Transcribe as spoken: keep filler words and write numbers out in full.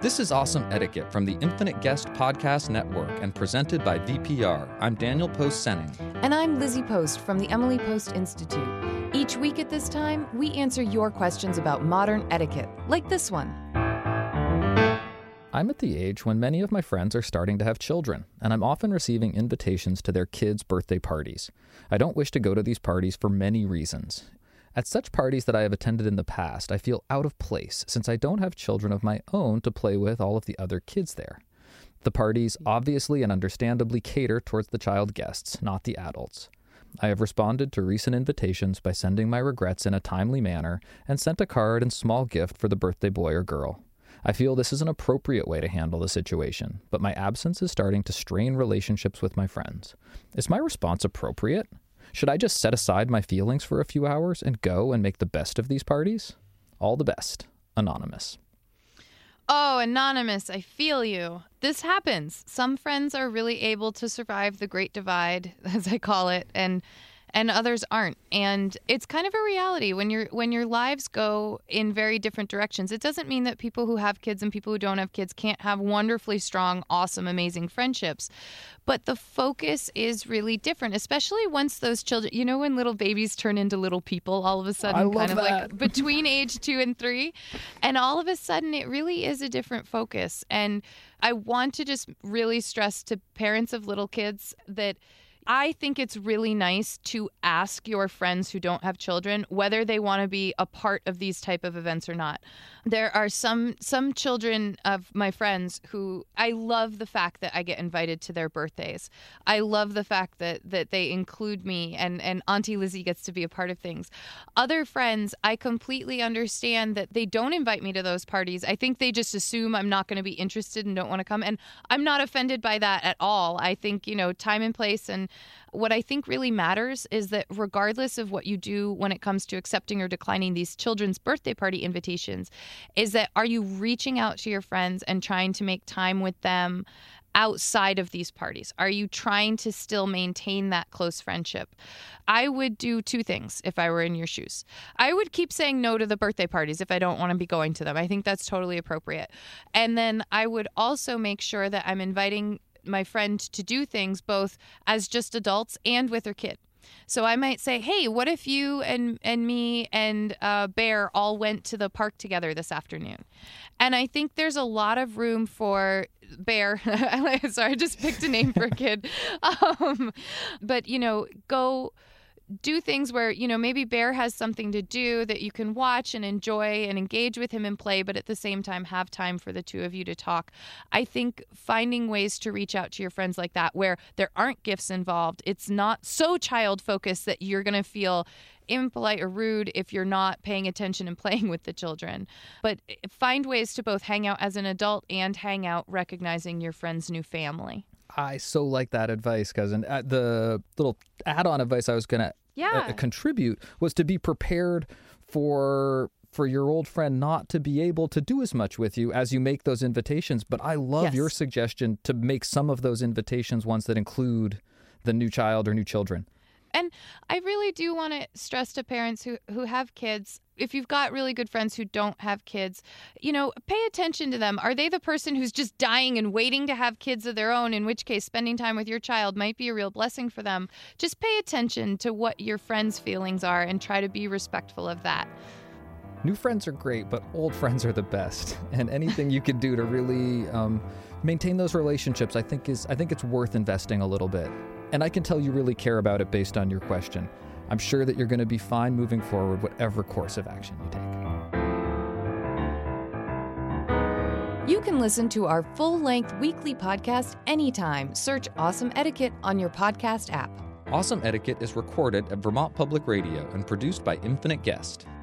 This is Awesome Etiquette from the Infinite Guest Podcast Network and presented by V P R. I'm Daniel Post-Senning. And I'm Lizzie Post from the Emily Post Institute. Each week at this time, we answer your questions about modern etiquette, like this one. I'm at the age when many of my friends are starting to have children, and I'm often receiving invitations to their kids' birthday parties. I don't wish to go to these parties for many reasons. At such parties that I have attended in the past, I feel out of place since I don't have children of my own to play with all of the other kids there. The parties obviously and understandably cater towards the child guests, not the adults. I have responded to recent invitations by sending my regrets in a timely manner and sent a card and small gift for the birthday boy or girl. I feel this is an appropriate way to handle the situation, but my absence is starting to strain relationships with my friends. Is my response appropriate? Should I just set aside my feelings for a few hours and go and make the best of these parties? All the best. Anonymous. Oh, Anonymous, I feel you. This happens. Some friends are really able to survive the Great Divide, as I call it, and and others aren't. And it's kind of a reality when your when your lives go in very different directions. It doesn't mean that people who have kids and people who don't have kids can't have wonderfully strong, awesome, amazing friendships. But the focus is really different, especially once those children, you know, when little babies turn into little people all of a sudden, I love kind of that. like between age two and three. And all of a sudden, it really is a different focus. And I want to just really stress to parents of little kids that I think it's really nice to ask your friends who don't have children whether they want to be a part of these type of events or not. There are some some children of my friends who I love the fact that I get invited to their birthdays. I love the fact that that they include me and, and Auntie Lizzie gets to be a part of things. Other friends, I completely understand that they don't invite me to those parties. I think they just assume I'm not going to be interested and don't want to come. And I'm not offended by that at all. I think, you know, time and place, and what I think really matters is that regardless of what you do when it comes to accepting or declining these children's birthday party invitations, is that are you reaching out to your friends and trying to make time with them outside of these parties? Are you trying to still maintain that close friendship? I would do two things if I were in your shoes. I would keep saying no to the birthday parties if I don't want to be going to them. I think that's totally appropriate. And then I would also make sure that I'm inviting my friend to do things both as just adults and with her kid. So I might say, hey, what if you and, and me and uh, Bear all went to the park together this afternoon? And I think there's a lot of room for Bear. Sorry, I just picked a name for a kid. Um, but, you know, go do things where, you know, maybe Bear has something to do that you can watch and enjoy and engage with him and play, but at the same time have time for the two of you to talk. I think finding ways to reach out to your friends like that where there aren't gifts involved, it's not so child-focused that you're going to feel impolite or rude if you're not paying attention and playing with the children. But find ways to both hang out as an adult and hang out recognizing your friend's new family. I so like that advice, cousin. Uh, the little add-on advice I was going to yeah. uh, contribute was to be prepared for for your old friend not to be able to do as much with you as you make those invitations. But I love Yes. your suggestion to make some of those invitations ones that include the new child or new children. And I really do want to stress to parents who, who have kids, if you've got really good friends who don't have kids, you know, pay attention to them. Are they the person who's just dying and waiting to have kids of their own, in which case spending time with your child might be a real blessing for them? Just pay attention to what your friends' feelings are and try to be respectful of that. New friends are great, but old friends are the best. And anything you can do to really um, maintain those relationships, I think is I think it's worth investing a little bit. And I can tell you really care about it based on your question. I'm sure that you're going to be fine moving forward, whatever course of action you take. You can listen to our full-length weekly podcast anytime. Search Awesome Etiquette on your podcast app. Awesome Etiquette is recorded at Vermont Public Radio and produced by Infinite Guest.